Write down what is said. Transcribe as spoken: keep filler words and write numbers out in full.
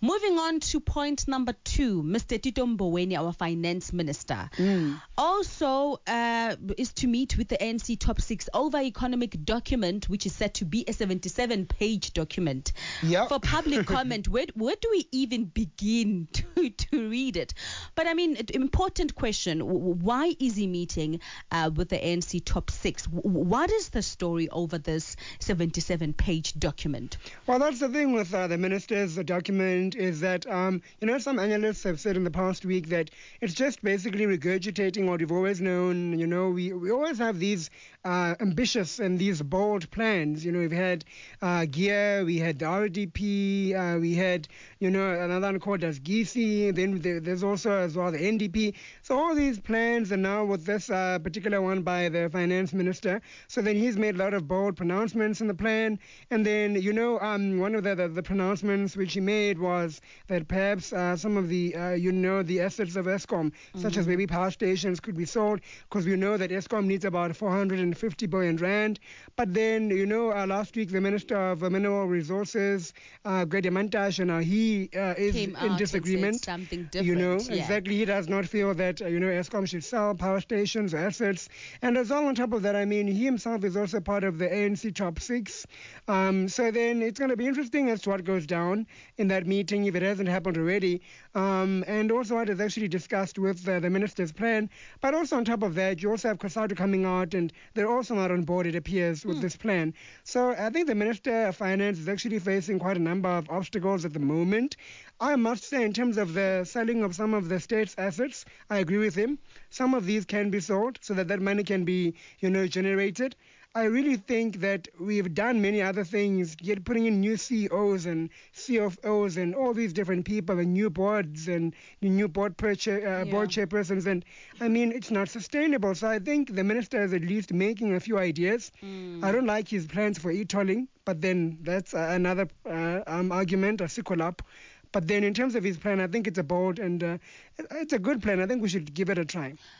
Moving on to point number two, Mister Tito Mboweni, our finance minister, Mm. also uh, is to meet with the A N C top six over economic document, which is set to be a seventy-seven page document Yep. for public comment. Where, where do we even begin to, to read it? But I mean, important question. Why is he meeting uh, with the A N C top six? What is the story over this seventy-seven page document? Well, that's the thing with uh, the minister's document is that, um, you know, some analysts have said in the past week that it's just basically regurgitating what we've always known. You know, we, we always have these uh, ambitious and these bold plans. You know, we've had uh, GEAR, we had the R D P, uh, we had, you know, another one called as G C, then there, there's also as well the N D P. So all these plans, and now with this uh, particular one by the finance minister, so then he's made a lot of bold pronouncements in the plan. And then, you know, um, one of the, the, the pronouncements which he made was that perhaps uh, some of the, uh, you know, the assets of Eskom, mm-hmm. such as maybe power stations, could be sold, because we know that Eskom needs about four hundred fifty billion rand. But then, you know, uh, last week the Minister of uh, Mineral Resources, uh, Gwede Mantashe, now he uh, is Came in disagreement. Something different. You know, yeah. exactly. He does not feel that, uh, you know, Eskom should sell power stations or assets. And as well on top of that, I mean, he himself is also part of the A N C top six. Um, so then it's going to be interesting as to what goes down in that meeting if it hasn't happened already. Um, and also what is actually discussed with uh, the minister's plan. But also on top of that, you also have COSATU coming out, and they're also not on board, it appears, with hmm. this plan. So I think the Minister of Finance is actually facing quite a number of obstacles at the moment. I must say, in terms of the selling of some of the state's assets, I agree with him. Some of these can be sold so that that money can be, you know, generated. I really think that we've done many other things, yet putting in new C E Os and C F Os and all these different people and new boards and new board, purcha- uh, yeah. board chairpersons. And I mean, it's not sustainable. So I think the minister is at least making a few ideas. Mm. I don't like his plans for e-tolling, but then that's uh, another uh, um, argument, a sequel up. But then in terms of his plan, I think it's a bold and uh, it's a good plan. I think we should give it a try.